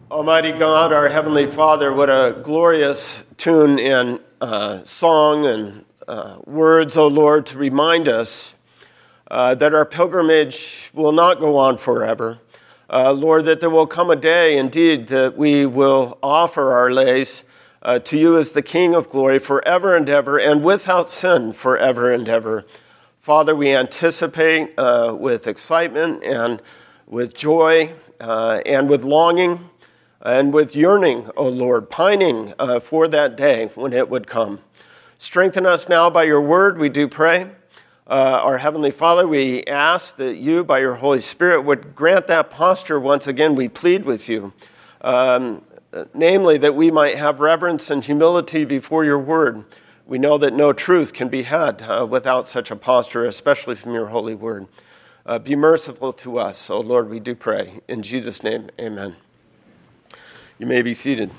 Almighty God, our Heavenly Father, what a glorious tune and song and words, O Lord, to remind us that our pilgrimage will not go on forever. Lord, that there will come a day, indeed, that we will offer our lays to you as the King of glory forever and ever, and without sin forever and ever. Father, we anticipate with excitement and with joy and with longing and with yearning, O Lord, pining for that day when it would come. Strengthen us now by your word, we do pray. Our Heavenly Father, we ask that you, by your Holy Spirit, would grant that posture once again. We plead with you, namely that we might have reverence and humility before your word. We know that no truth can be had without such a posture, especially from your holy word. Be merciful to us, O Lord, we do pray. In Jesus' name, amen. You may be seated.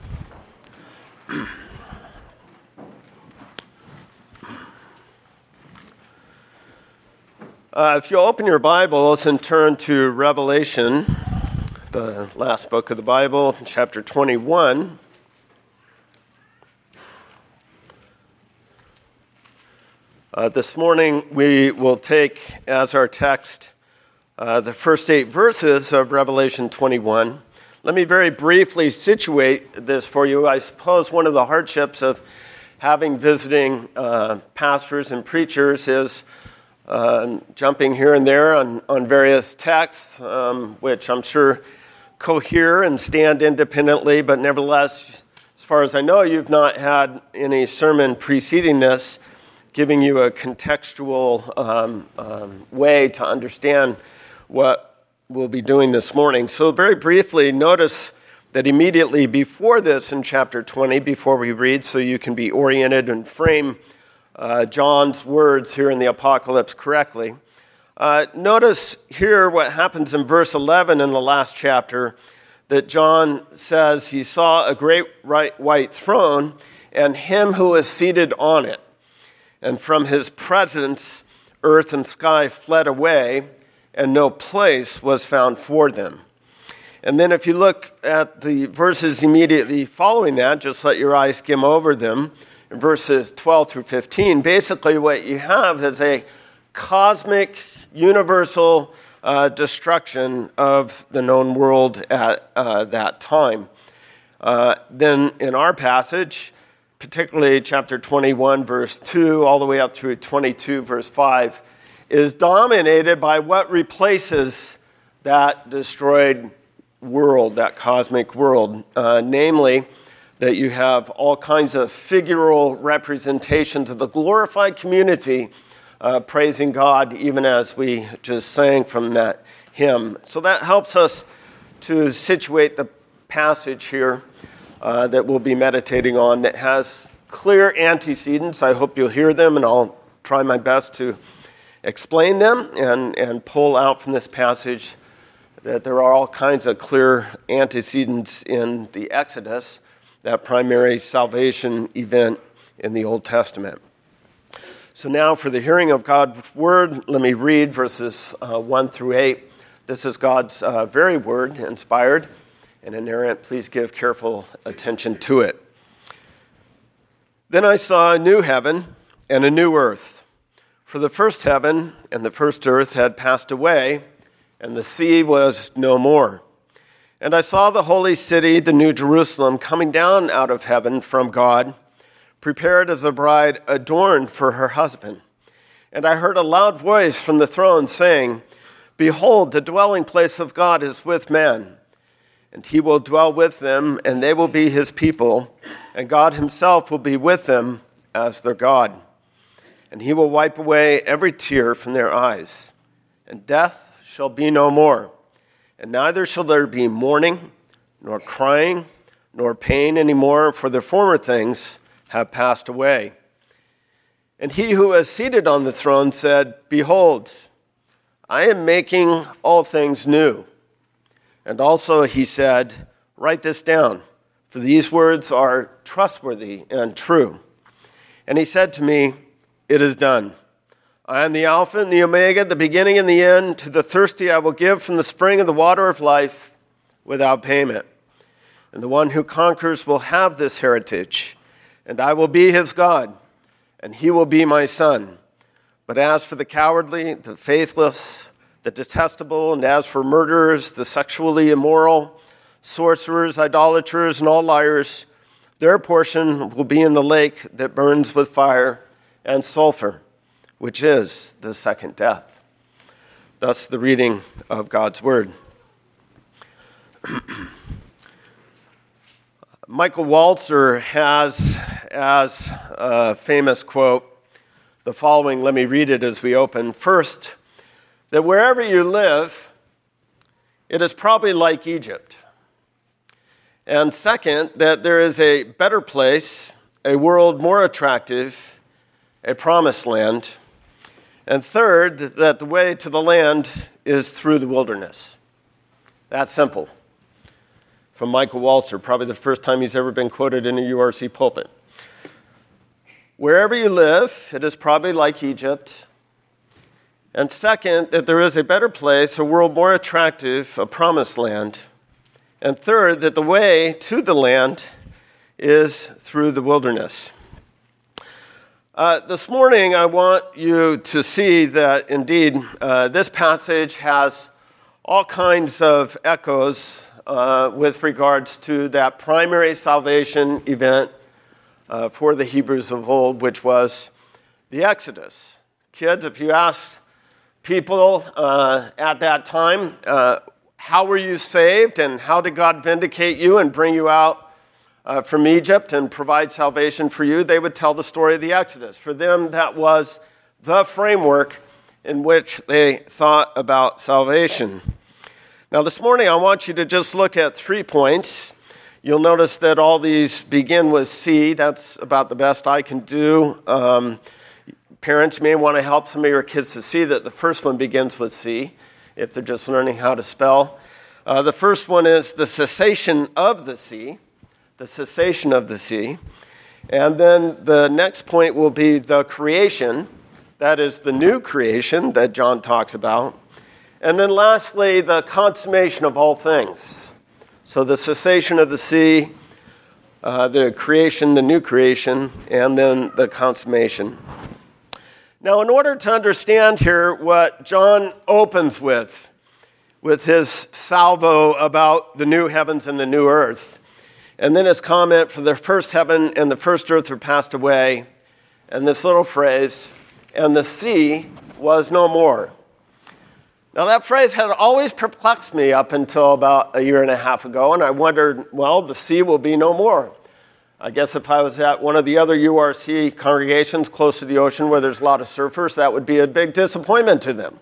If you'll open your Bibles and turn to Revelation, the last book of the Bible, chapter 21. This morning we will take as our text the first 8 verses of Revelation 21. Let me very briefly situate this for you. I suppose one of the hardships of having visiting pastors and preachers is jumping here and there on various texts, which I'm sure cohere and stand independently, but nevertheless, as far as I know, you've not had any sermon preceding this giving you a contextual way to understand what we'll be doing this morning. So very briefly, notice that immediately before this in chapter 20, before we read, so you can be oriented and frame John's words here in the Apocalypse correctly. Notice here what happens in verse 11 in the last chapter, that John says he saw a great white throne and him who is seated on it. And from his presence, earth and sky fled away, and no place was found for them. And then if you look at the verses immediately following that, just let your eyes skim over them, in verses 12 through 15, basically what you have is a cosmic, universal destruction of the known world at that time. Then in our passage, particularly chapter 21, verse 2, all the way up through 22, verse 5, is dominated by what replaces that destroyed world, that cosmic world, namely that you have all kinds of figural representations of the glorified community praising God, even as we just sang from that hymn. So that helps us to situate the passage here that we'll be meditating on that has clear antecedents. I hope you'll hear them, and I'll try my best to explain them and pull out from this passage that there are all kinds of clear antecedents in the Exodus, that primary salvation event in the Old Testament. So now for the hearing of God's word, let me read verses 1 through 8. This is God's very word, inspired and inerrant. Please give careful attention to it. Then I saw a new heaven and a new earth. For the first heaven and the first earth had passed away, and the sea was no more. And I saw the holy city, the new Jerusalem, coming down out of heaven from God, prepared as a bride adorned for her husband. And I heard a loud voice from the throne saying, "Behold, the dwelling place of God is with men, and he will dwell with them, and they will be his people, and God himself will be with them as their God. And he will wipe away every tear from their eyes, and death shall be no more. And neither shall there be mourning, nor crying, nor pain any more, for the former things have passed away." And he who is seated on the throne said, "Behold, I am making all things new." And also he said, "Write this down, for these words are trustworthy and true." And he said to me, "It is done. I am the Alpha and the Omega, the beginning and the end. To the thirsty I will give from the spring of the water of life without payment. and the one who conquers will have this heritage, and I will be his God, and he will be my son. But as for the cowardly, the faithless, the detestable, and as for murderers, the sexually immoral, sorcerers, idolaters, and all liars, their portion will be in the lake that burns with fire and sulfur, which is the second death." Thus the reading of God's word. Michael Walzer has as a famous quote the following. Let me read it as we open. First, that wherever you live, it is probably like Egypt. And second, that there is a better place, a world more attractive, a promised land. And third, that the way to the land is through the wilderness. That's simple. From Michael Walzer, probably the first time he's ever been quoted in a URC pulpit. Wherever you live, it is probably like Egypt. And second, that there is a better place, a world more attractive, a promised land. And third, that the way to the land is through the wilderness. This morning, I want you to see that indeed this passage has all kinds of echoes with regards to that primary salvation event for the Hebrews of old, which was the Exodus. Kids, if you asked people at that time, how were you saved and how did God vindicate you and bring you out from Egypt and provide salvation for you, they would tell the story of the Exodus. For them, that was the framework in which they thought about salvation. Now, this morning, I want you to just look at 3 points. You'll notice that all these begin with C. That's about the best I can do. Parents may want to help some of your kids to see that the first one begins with C, if they're just learning how to spell. The first one is the cessation of the sea, the cessation of the sea. And then the next point will be the creation, that is the new creation that John talks about. And then lastly, the consummation of all things. So the cessation of the sea, the creation, the new creation, and then the consummation. Now, in order to understand here what John opens with his salvo about the new heavens and the new earth, and then his comment, "For the first heaven and the first earth are passed away," and this little phrase, "and the sea was no more." Now, that phrase had always perplexed me up until about a year and a half ago, and I wondered, well, the sea will be no more. I guess if I was at one of the other URC congregations close to the ocean where there's a lot of surfers, that would be a big disappointment to them.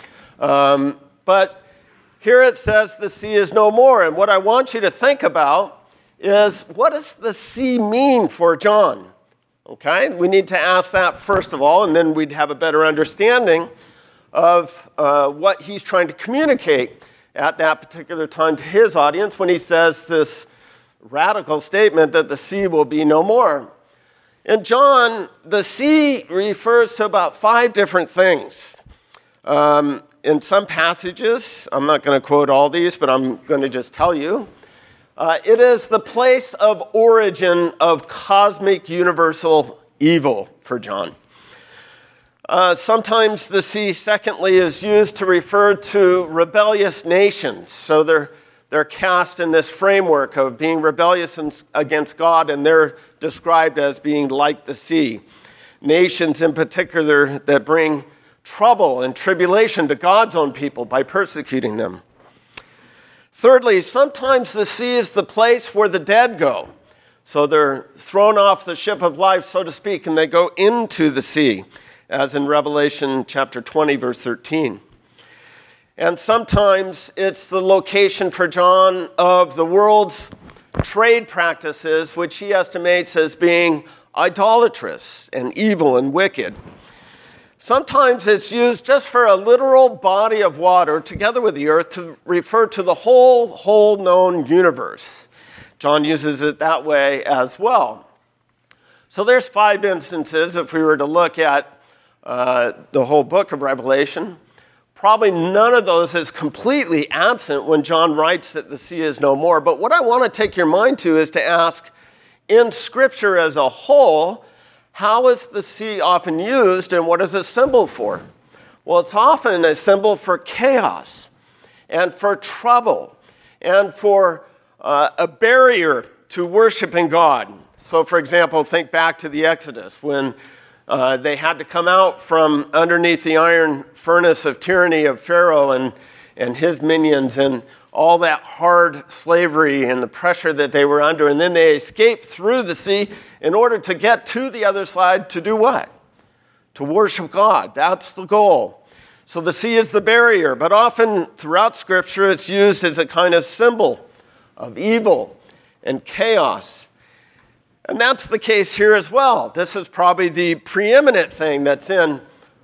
But here it says the sea is no more, and what I want you to think about is, what does the sea mean for John? Okay, we need to ask that first of all, and then we'd have a better understanding of what he's trying to communicate at that particular time to his audience when he says this radical statement that the sea will be no more. In John, the sea refers to about 5 different things. In some passages, I'm not going to quote all these, but I'm going to just tell you, it is the place of origin of cosmic universal evil for John. Sometimes the sea, secondly, is used to refer to rebellious nations. So they're cast in this framework of being rebellious against God, and they're described as being like the sea. Nations in particular that bring trouble and tribulation to God's own people by persecuting them. Thirdly, sometimes the sea is the place where the dead go. So they're thrown off the ship of life, so to speak, and they go into the sea, as in Revelation chapter 20, verse 13. And sometimes it's the location for John of the world's trade practices, which he estimates as being idolatrous and evil and wicked. Sometimes it's used just for a literal body of water together with the earth to refer to the whole known universe. John uses it that way as well. So there's 5 instances if we were to look at the whole book of Revelation. probably none of those is completely absent when John writes that the sea is no more. But what I want to take your mind to is to ask, in Scripture as a whole, how is the sea often used and what is a symbol for? Well, it's often a symbol for chaos and for trouble and for a barrier to worshiping God. So, for example, think back to the Exodus when they had to come out from underneath the iron furnace of tyranny of Pharaoh and his minions and all that hard slavery and the pressure that they were under. And then they escaped through the sea in order to get to the other side to do what? To worship God. That's the goal. So the sea is the barrier, but often throughout Scripture it's used as a kind of symbol of evil and chaos. And that's the case here as well. This is probably the preeminent thing that's in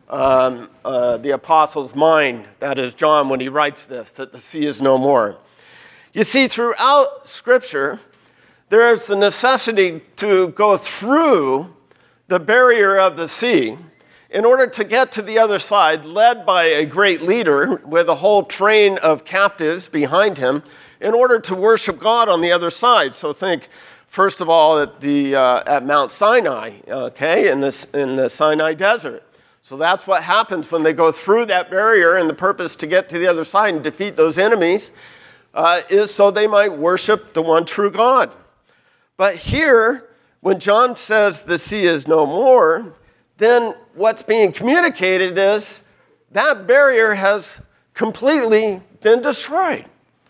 the apostle's mind, that is John, when he writes this, that the sea is no more. You see, throughout Scripture, there is the necessity to go through the barrier of the sea in order to get to the other side, led by a great leader with a whole train of captives behind him, in order to worship God on the other side. So think, first of all, at Mount Sinai, okay, in the Sinai desert. So that's what happens when they go through that barrier, and the purpose to get to the other side and defeat those enemies is so they might worship the one true God. But here, when John says the sea is no more, then what's being communicated is that barrier has completely been destroyed.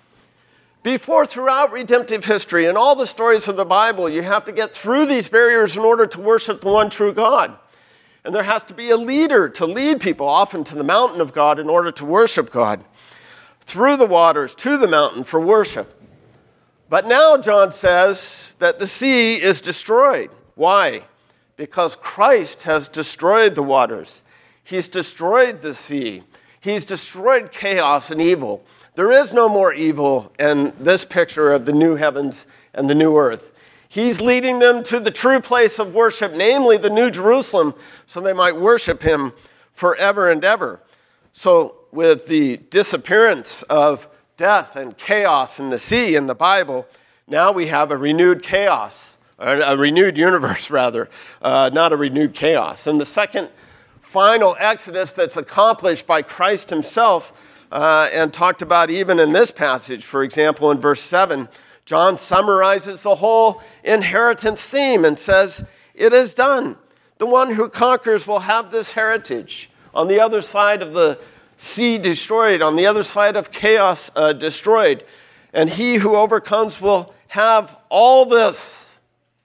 Before, throughout redemptive history and all the stories of the Bible, you have to get through these barriers in order to worship the one true God. And there has to be a leader to lead people, often to the mountain of God, in order to worship God. Through the waters, to the mountain for worship. But now John says that the sea is destroyed. Why? Because Christ has destroyed the waters. He's destroyed the sea. He's destroyed chaos and evil. There is no more evil in this picture of the new heavens and the new earth. He's leading them to the true place of worship, namely the New Jerusalem, so they might worship him forever and ever. So with the disappearance of death and chaos in the sea in the Bible, now we have a renewed chaos, or a renewed universe rather, not a renewed chaos. And the second final Exodus that's accomplished by Christ himself and talked about even in this passage, for example, in verse 7, John summarizes the whole inheritance theme and says, it is done. The one who conquers will have this heritage. On the other side of the sea destroyed, on the other side of chaos destroyed. And he who overcomes will have all this.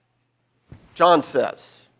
John says.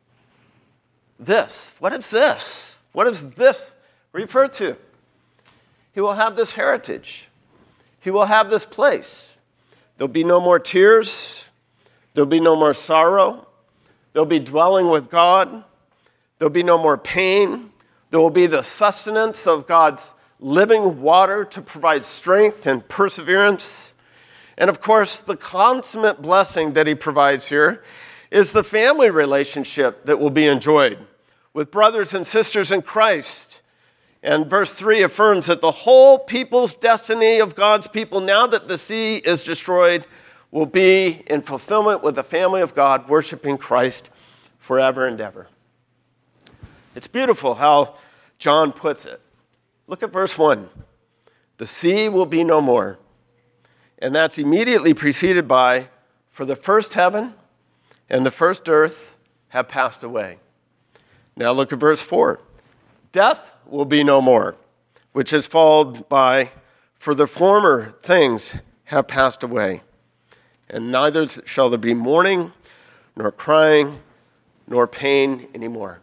This. What is this? What does this refer to? He will have this heritage. He will have this place. There'll be no more tears. There'll be no more sorrow. There'll be dwelling with God. There'll be no more pain. There will be the sustenance of God's living water to provide strength and perseverance. And of course, the consummate blessing that he provides here is the family relationship that will be enjoyed with brothers and sisters in Christ. And verse 3 affirms that the whole people's destiny of God's people, now that the sea is destroyed, will be in fulfillment with the family of God, worshiping Christ forever and ever. It's beautiful how John puts it. Look at verse 1. The sea will be no more. And that's immediately preceded by, for the first heaven and the first earth have passed away. Now look at verse 4. Death will be no more, which is followed by, for the former things have passed away. And neither shall there be mourning, nor crying, nor pain anymore.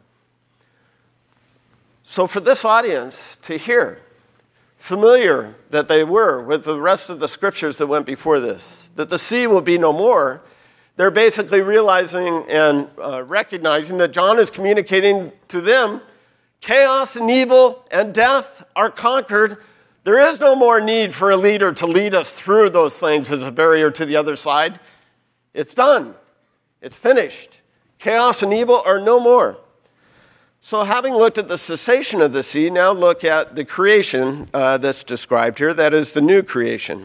So for this audience to hear, familiar that they were with the rest of the scriptures that went before this, that the sea will be no more, they're basically realizing and recognizing that John is communicating to them, chaos and evil and death are conquered. There is no more need for a leader to lead us through those things as a barrier to the other side. It's done. It's finished. Chaos and evil are no more. So having looked at the cessation of the sea, now look at the creation that's described here, that is the new creation.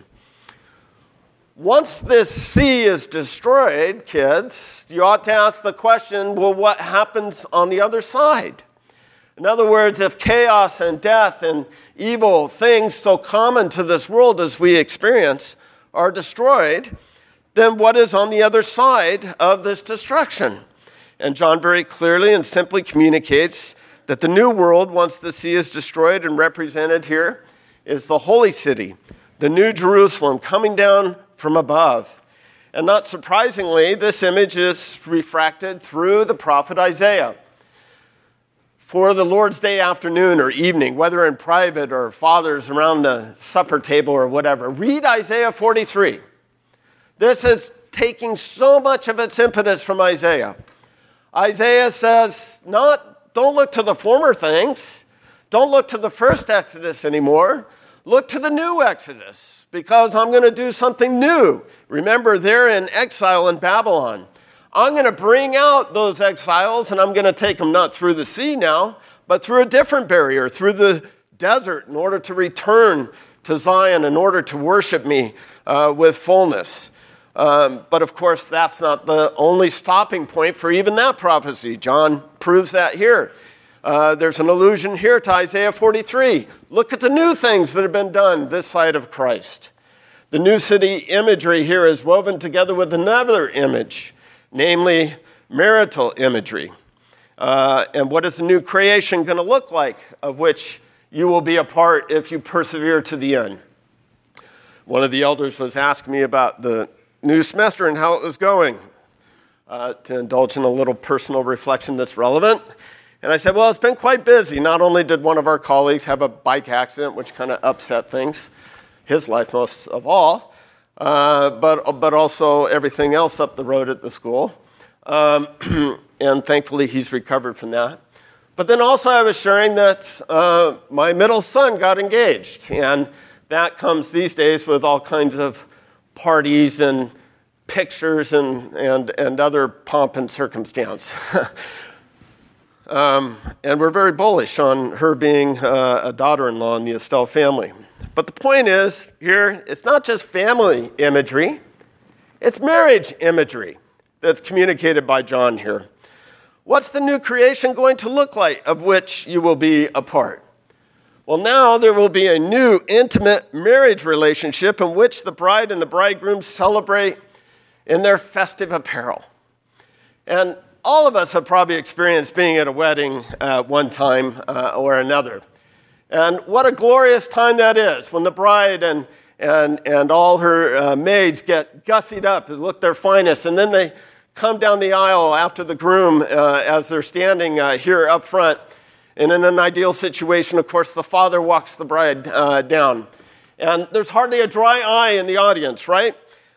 Once this sea is destroyed, kids, you ought to ask the question, well, what happens on the other side? In other words, if chaos and death and evil things so common to this world as we experience are destroyed, then what is on the other side of this destruction? And John very clearly and simply communicates that the new world, once the sea is destroyed and represented here, is the holy city, the new Jerusalem coming down from above. And not surprisingly, this image is refracted through the prophet Isaiah. For the Lord's Day afternoon or evening, whether in private or fathers around the supper table or whatever, read Isaiah 43. This is taking so much of its impetus from Isaiah. Isaiah says, don't look to the former things. Don't look to the first Exodus anymore. Look to the new Exodus, because I'm going to do something new. Remember, they're in exile in Babylon. I'm going to bring out those exiles, and I'm going to take them not through the sea now, but through a different barrier, through the desert, in order to return to Zion, in order to worship me with fullness. But of course, that's not the only stopping point for even that prophecy. John proves that here. There's an allusion here to Isaiah 43. Look at the new things that have been done this side of Christ. The new city imagery here is woven together with another image, namely marital imagery. And what is the new creation going to look like, of which you will be a part if you persevere to the end? One of the elders was asking me about the new semester and how it was going, to indulge in a little personal reflection that's relevant. And I said, well, it's been quite busy. Not only did one of our colleagues have a bike accident, which kind of upset things, his life most of all, but also everything else up the road at the school. And thankfully, he's recovered from that. But then also I was sharing that my middle son got engaged. And that comes these days with all kinds of parties and pictures and other pomp and circumstance. And we're very bullish on her being a daughter-in-law in the Estelle family. But the point is, here, it's not just family imagery, it's marriage imagery that's communicated by John here. What's the new creation going to look like, of which you will be a part? Well, now there will be a new intimate marriage relationship in which the bride and the bridegroom celebrate in their festive apparel. And all of us have probably experienced being at a wedding at one time or another. And what a glorious time that is when the bride and all her maids get gussied up and look their finest, and then they come down the aisle after the groom as they're standing here up front. And in an ideal situation, of course, the father walks the bride down. And there's hardly a dry eye in the audience, right?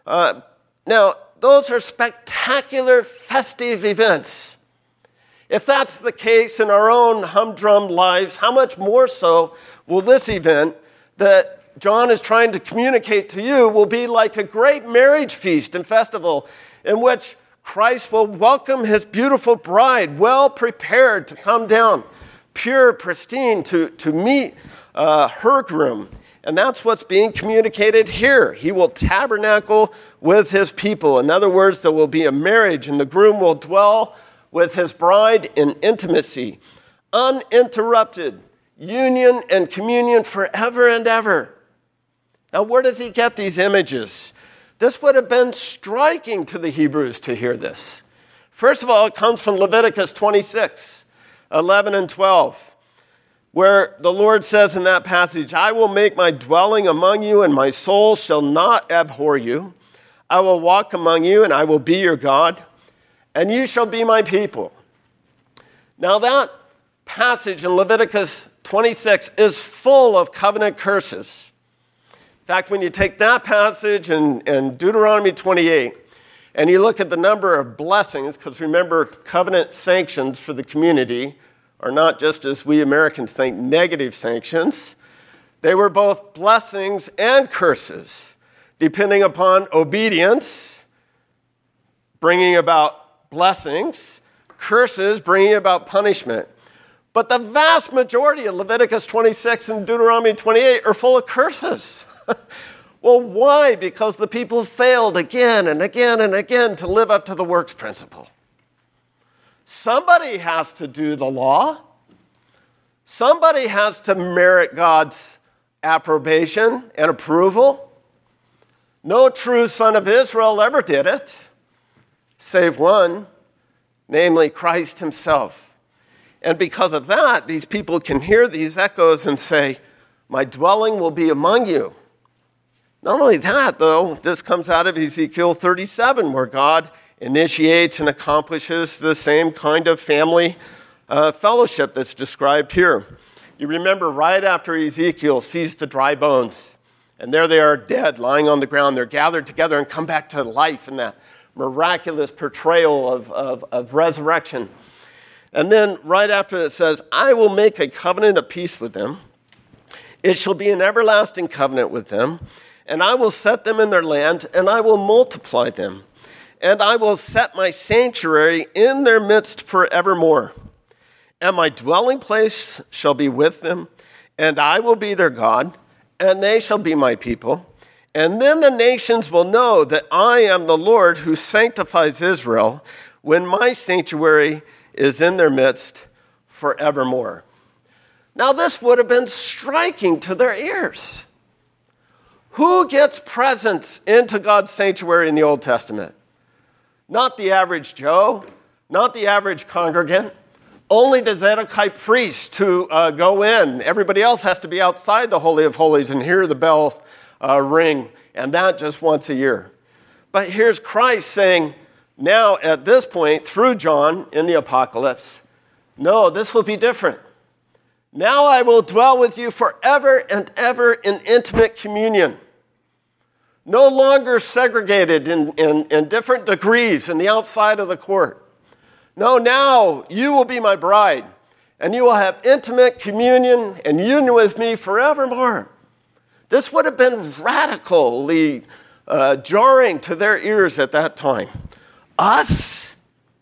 Now, those are spectacular festive events. If that's the case in our own humdrum lives, how much more so will this event that John is trying to communicate to you will be like a great marriage feast and festival in which Christ will welcome his beautiful bride, well prepared to come down, pure, pristine, to meet her groom. And that's what's being communicated here. He will tabernacle with his people. In other words, there will be a marriage, and the groom will dwell with his bride in intimacy, uninterrupted union and communion forever and ever. Now, where does he get these images? This would have been striking to the Hebrews to hear this. First of all, it comes from Leviticus 26, 11 and 12. Where the Lord says in that passage, I will make my dwelling among you, and my soul shall not abhor you. I will walk among you, and I will be your God, and you shall be my people. Now that passage in Leviticus 26 is full of covenant curses. In fact, when you take that passage and Deuteronomy 28, and you look at the number of blessings, because remember, covenant sanctions for the community are not just, as we Americans think, negative sanctions. They were both blessings and curses, depending upon obedience, bringing about blessings, curses, bringing about punishment. But the vast majority of Leviticus 26 and Deuteronomy 28 are full of curses. Well, why? Because the people failed again and again and again to live up to the works principle. Somebody has to do the law. Somebody has to merit God's approbation and approval. No true son of Israel ever did it, save one, namely Christ himself. And because of that, these people can hear these echoes and say, my dwelling will be among you. Not only that, though, this comes out of Ezekiel 37, where God initiates and accomplishes the same kind of family fellowship that's described here. You remember right after Ezekiel sees the dry bones, and there they are dead, lying on the ground. They're gathered together and come back to life in that miraculous portrayal of resurrection. And then right after it says, I will make a covenant of peace with them. It shall be an everlasting covenant with them. And I will set them in their land, and I will multiply them. And I will set my sanctuary in their midst forevermore. And my dwelling place shall be with them, and I will be their God, and they shall be my people. And then the nations will know that I am the Lord who sanctifies Israel, when my sanctuary is in their midst forevermore. Now this would have been striking to their ears. Who gets presents into God's sanctuary in the Old Testament? Not the average Joe, not the average congregant, only the Zadokite priest to go in. Everybody else has to be outside the Holy of Holies and hear the bell ring, and that just once a year. But here's Christ saying, now at this point, through John in the Apocalypse, no, this will be different. Now I will dwell with you forever and ever in intimate communion. No longer segregated in different degrees in the outside of the court. No, now you will be my bride, and you will have intimate communion and union with me forevermore. This would have been radically jarring to their ears at that time. Us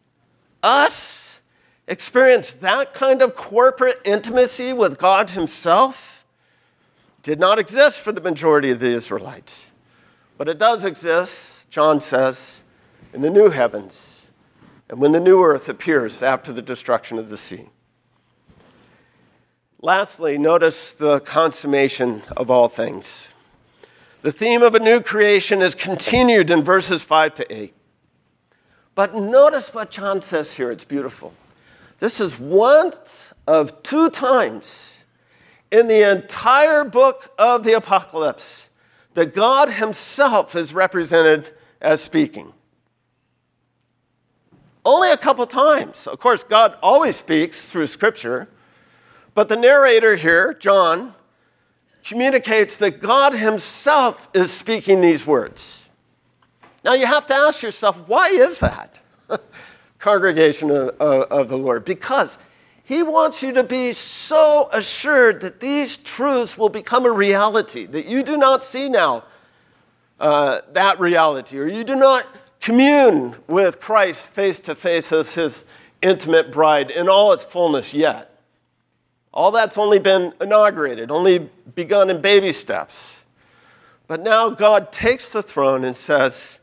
experience that kind of corporate intimacy with God himself did not exist for the majority of the Israelites. But it does exist, John says, in the new heavens and when the new earth appears after the destruction of the sea. Lastly, notice the consummation of all things. The theme of a new creation is continued in verses 5 to 8. But notice what John says here. It's beautiful. This is one of two times in the entire book of the Apocalypse that God himself is represented as speaking. Only a couple times. Of course, God always speaks through Scripture, but the narrator here, John, communicates that God himself is speaking these words. Now you have to ask yourself, why is that? Congregation of the Lord, because he wants you to be so assured that these truths will become a reality, that you do not see now that reality, or you do not commune with Christ face to face as his intimate bride in all its fullness yet. All that's only been inaugurated, only begun in baby steps. But now God takes the throne and says,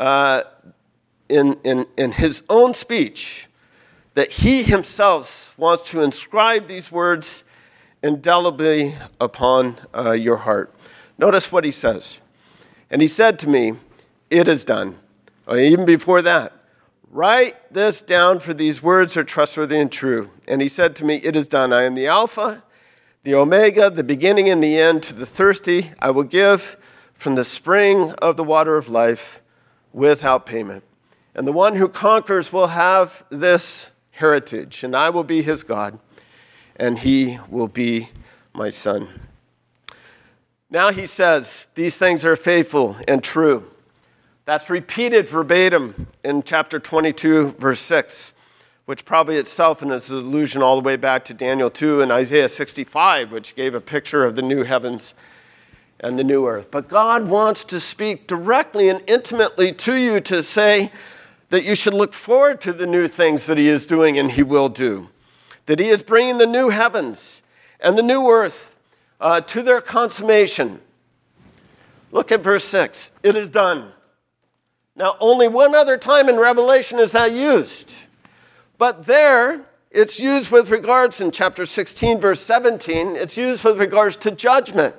in his own speech, that he himself wants to inscribe these words indelibly upon your heart. Notice what he says. And he said to me, it is done. Or even before that, write this down, for these words are trustworthy and true. And he said to me, it is done. I am the Alpha, the Omega, the beginning and the end. To the thirsty I will give from the spring of the water of life without payment. And the one who conquers will have this heritage, and I will be his God, and he will be my son. Now he says, these things are faithful and true. That's repeated verbatim in chapter 22, verse 6, which probably itself is an allusion all the way back to Daniel 2 and Isaiah 65, which gave a picture of the new heavens and the new earth. But God wants to speak directly and intimately to you to say that you should look forward to the new things that he is doing and he will do. that he is bringing the new heavens and the new earth to their consummation. Look at verse 6. It is done. Now, only one other time in Revelation is that used. But there, it's used with regards, in chapter 16, verse 17, it's used with regards to judgment.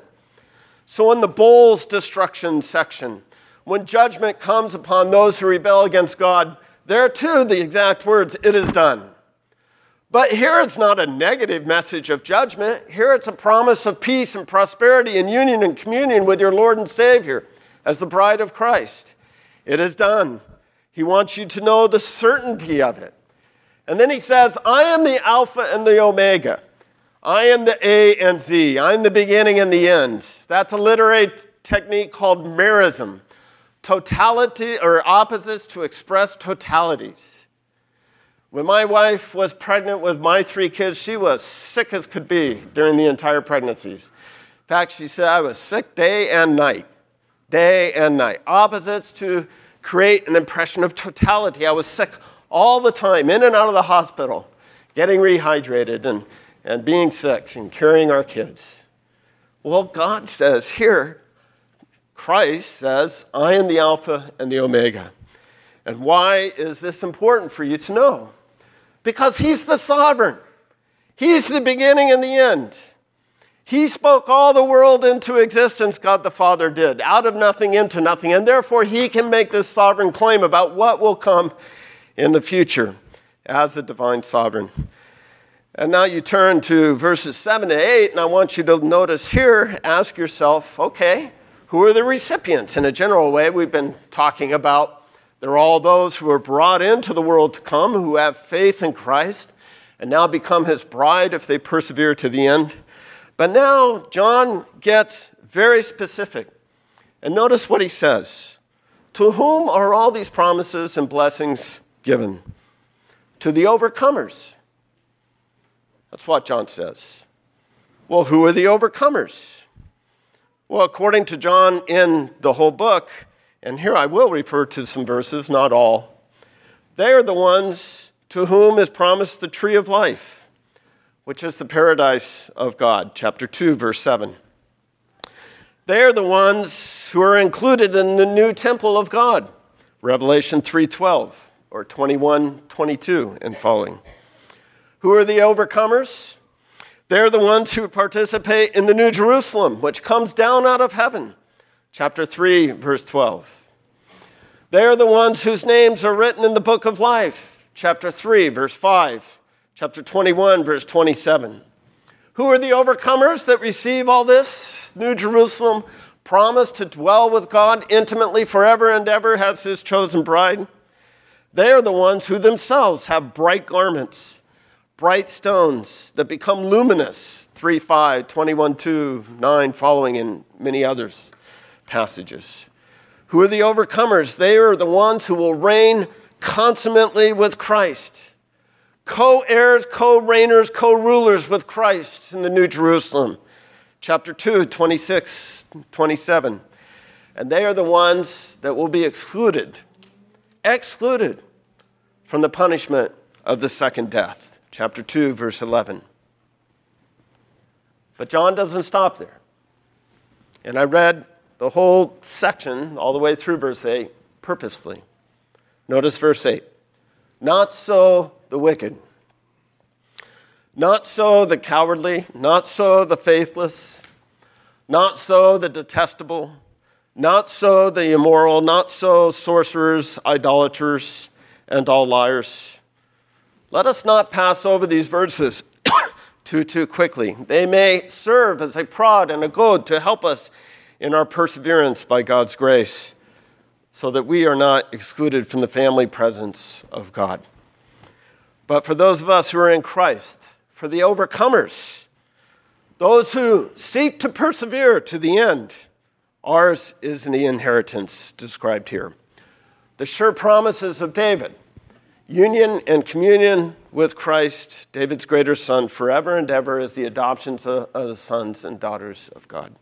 So in the bowls destruction section, when judgment comes upon those who rebel against God, there too, the exact words, it is done. But here it's not a negative message of judgment. Here it's a promise of peace and prosperity and union and communion with your Lord and Savior as the bride of Christ. It is done. He wants you to know the certainty of it. And then he says, I am the Alpha and the Omega. I am the A and Z. I am the beginning and the end. That's a literary technique called merism. Totality or opposites to express totalities. When my wife was pregnant with my 3 kids, she was sick as could be during the entire pregnancies. In fact, she said I was sick day and night. Day and night. Opposites to create an impression of totality. I was sick all the time, in and out of the hospital, getting rehydrated and being sick and carrying our kids. Well, God says here, Christ says, I am the Alpha and the Omega. And why is this important for you to know? Because he's the sovereign. He's the beginning and the end. He spoke all the world into existence, God the Father did, out of nothing into nothing. And therefore, he can make this sovereign claim about what will come in the future as the divine sovereign. And now you turn to verses 7 to 8, and I want you to notice here, ask yourself, okay, who are the recipients? In a general way, we've been talking about they're all those who are brought into the world to come, who have faith in Christ, and now become his bride if they persevere to the end. But now John gets very specific. And notice what he says. To whom are all these promises and blessings given? To the overcomers. That's what John says. Well, who are the overcomers? Well, according to John in the whole book, and here I will refer to some verses, not all. They are the ones to whom is promised the tree of life, which is the paradise of God, chapter 2, verse 7. They are the ones who are included in the new temple of God, Revelation 3:12, or 21:22 and following. Who are the overcomers? They're the ones who participate in the New Jerusalem, which comes down out of heaven, chapter 3, verse 12. They are the ones whose names are written in the book of life, chapter 3, verse 5, chapter 21, verse 27. Who are the overcomers that receive all this? New Jerusalem, promised to dwell with God intimately forever and ever as his chosen bride. They are the ones who themselves have bright garments, bright stones that become luminous, 3:5, 21:2, 9 following, and many others passages. Who are the overcomers? They are the ones who will reign consummately with Christ. Co-heirs, co-reigners, co-rulers with Christ in the New Jerusalem. Chapter 2, 26, 27. And they are the ones that will be excluded from the punishment of the second death. Chapter 2, verse 11. But John doesn't stop there. And I read the whole section, all the way through verse 8, purposely. Notice verse 8. Not so the wicked. Not so the cowardly. Not so the faithless. Not so the detestable. Not so the immoral. Not so sorcerers, idolaters, and all liars. Let us not pass over these verses too quickly. They may serve as a prod and a goad to help us in our perseverance by God's grace, so that we are not excluded from the family presence of God. But for those of us who are in Christ, for the overcomers, those who seek to persevere to the end, ours is the inheritance described here. The sure promises of David, union and communion with Christ, David's greater son, forever and ever as the adoptions of the sons and daughters of God.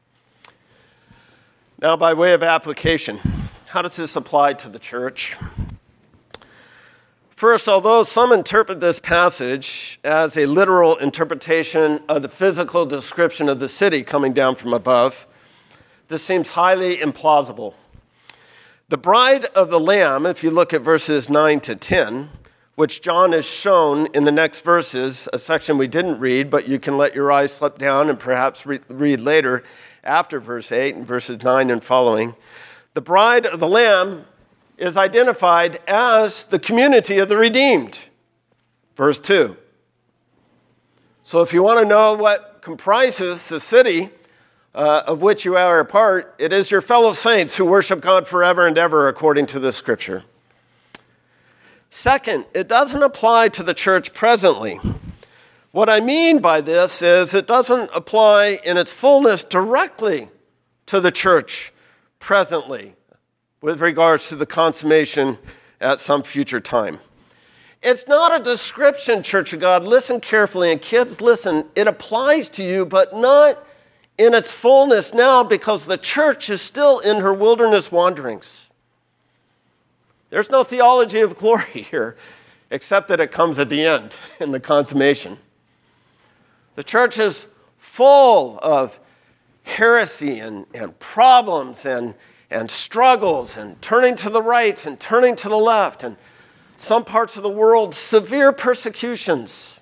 Now, by way of application, how does this apply to the church? First, although some interpret this passage as a literal interpretation of the physical description of the city coming down from above, this seems highly implausible. The bride of the Lamb, if you look at verses 9 to 10, which John has shown in the next verses, a section we didn't read, but you can let your eyes slip down and perhaps read later after verse 8 and verses 9 and following. The bride of the Lamb is identified as the community of the redeemed. Verse 2. So if you want to know what comprises the city of which you are a part, it is your fellow saints who worship God forever and ever according to this scripture. Second, it doesn't apply to the church presently. What I mean by this is it doesn't apply in its fullness directly to the church presently with regards to the consummation at some future time. It's not a description, Church of God. Listen carefully, and kids, listen. It applies to you, but not in its fullness now because the church is still in her wilderness wanderings. There's no theology of glory here, except that it comes at the end in the consummation. The church is full of heresy and problems and struggles and turning to the right and turning to the left, and some parts of the world, severe persecutions.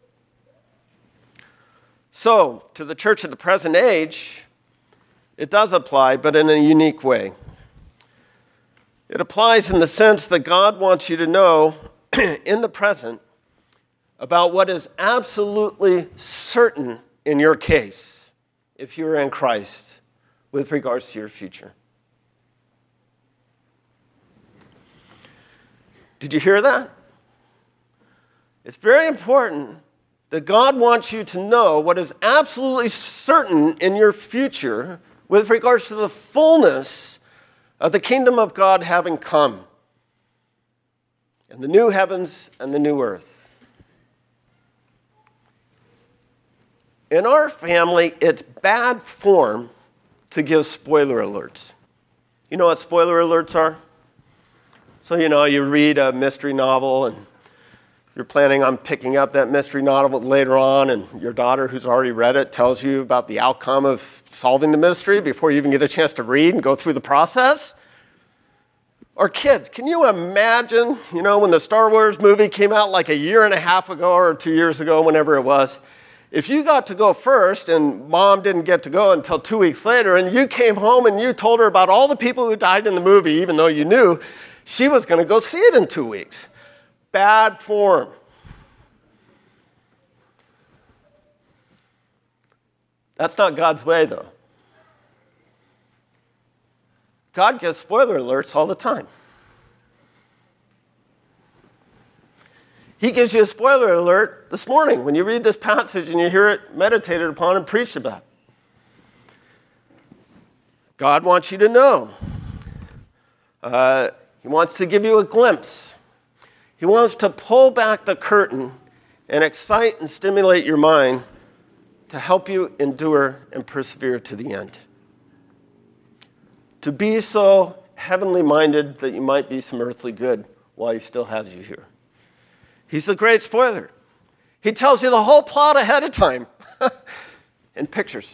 So, to the church of the present age, it does apply, but in a unique way. It applies in the sense that God wants you to know in the present about what is absolutely certain in your case, if you're in Christ, with regards to your future. Did you hear that? It's very important that God wants you to know what is absolutely certain in your future with regards to the fullness of the kingdom of God having come, and the new heavens and the new earth. In our family, it's bad form to give spoiler alerts. You know what spoiler alerts are? So, you read a mystery novel and you're planning on picking up that mystery novel later on, and your daughter, who's already read it, tells you about the outcome of solving the mystery before you even get a chance to read and go through the process. Or kids, can you imagine, when the Star Wars movie came out like a year and a half ago or 2 years ago, whenever it was, if you got to go first and mom didn't get to go until 2 weeks later, and you came home and you told her about all the people who died in the movie, even though you knew she was going to go see it in 2 weeks. Bad form. That's not God's way, though. God gives spoiler alerts all the time. He gives you a spoiler alert this morning when you read this passage and you hear it meditated upon and preached about. God wants you to know. He wants to give you a glimpse. He wants to pull back the curtain and excite and stimulate your mind to help you endure and persevere to the end. To be so heavenly minded that you might be some earthly good while he still has you here. He's the great spoiler. He tells you the whole plot ahead of time in pictures.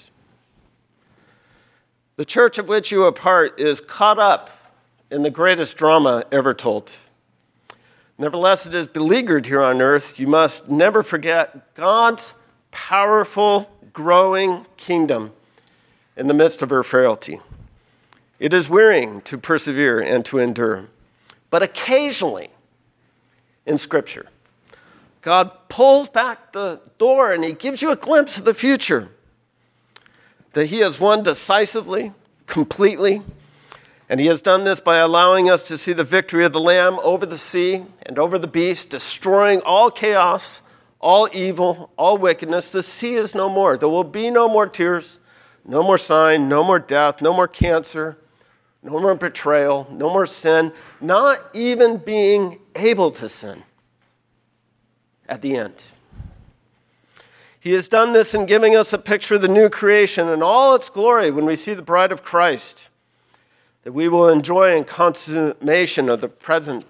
The church of which you are part is caught up in the greatest drama ever told. Nevertheless, it is beleaguered here on earth. You must never forget God's powerful, growing kingdom in the midst of her frailty. It is wearying to persevere and to endure. But occasionally, in Scripture, God pulls back the door and he gives you a glimpse of the future that he has won decisively, completely, and he has done this by allowing us to see the victory of the Lamb over the sea and over the beast, destroying all chaos, all evil, all wickedness. The sea is no more. There will be no more tears, no more sign, no more death, no more cancer, no more betrayal, no more sin, not even being able to sin at the end. He has done this in giving us a picture of the new creation in all its glory when we see the bride of Christ, that we will enjoy in consummation of the present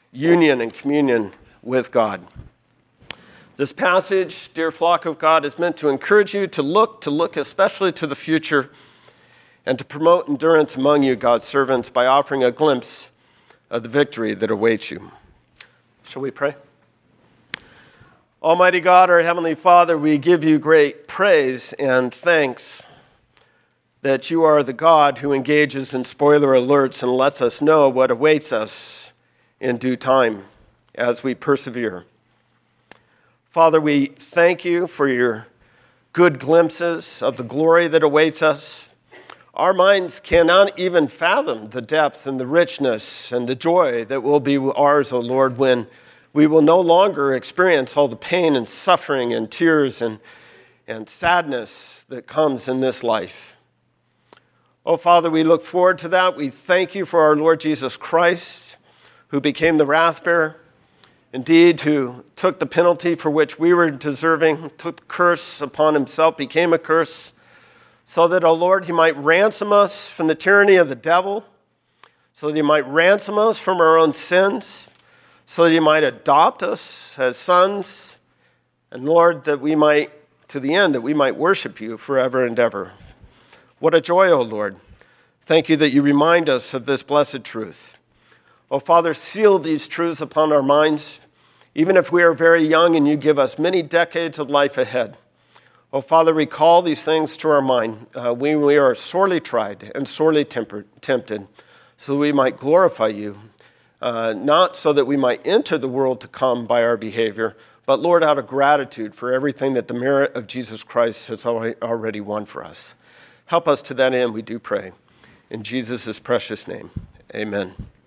union and communion with God. This passage, dear flock of God, is meant to encourage you to look especially to the future and to promote endurance among you, God's servants, by offering a glimpse of the victory that awaits you. Shall we pray? Almighty God, our Heavenly Father, we give you great praise and thanks that you are the God who engages in spoiler alerts and lets us know what awaits us in due time as we persevere. Father, we thank you for your good glimpses of the glory that awaits us. Our minds cannot even fathom the depth and the richness and the joy that will be ours, O Lord, when we will no longer experience all the pain and suffering and tears and sadness that comes in this life. Oh, Father, we look forward to that. We thank you for our Lord Jesus Christ, who became the wrath bearer, indeed, who took the penalty for which we were deserving, took the curse upon himself, became a curse, so that, O Lord, he might ransom us from the tyranny of the devil, so that he might ransom us from our own sins, so that he might adopt us as sons, and Lord, that we might, to the end, that we might worship you forever and ever. What a joy, O Lord. Thank you that you remind us of this blessed truth. O Father, seal these truths upon our minds, even if we are very young and you give us many decades of life ahead. O Father, recall these things to our mind when we are sorely tried and sorely tempted, so that we might glorify you, not so that we might enter the world to come by our behavior, but, Lord, out of gratitude for everything that the merit of Jesus Christ has already won for us. Help us to that end, we do pray. In Jesus' precious name, amen.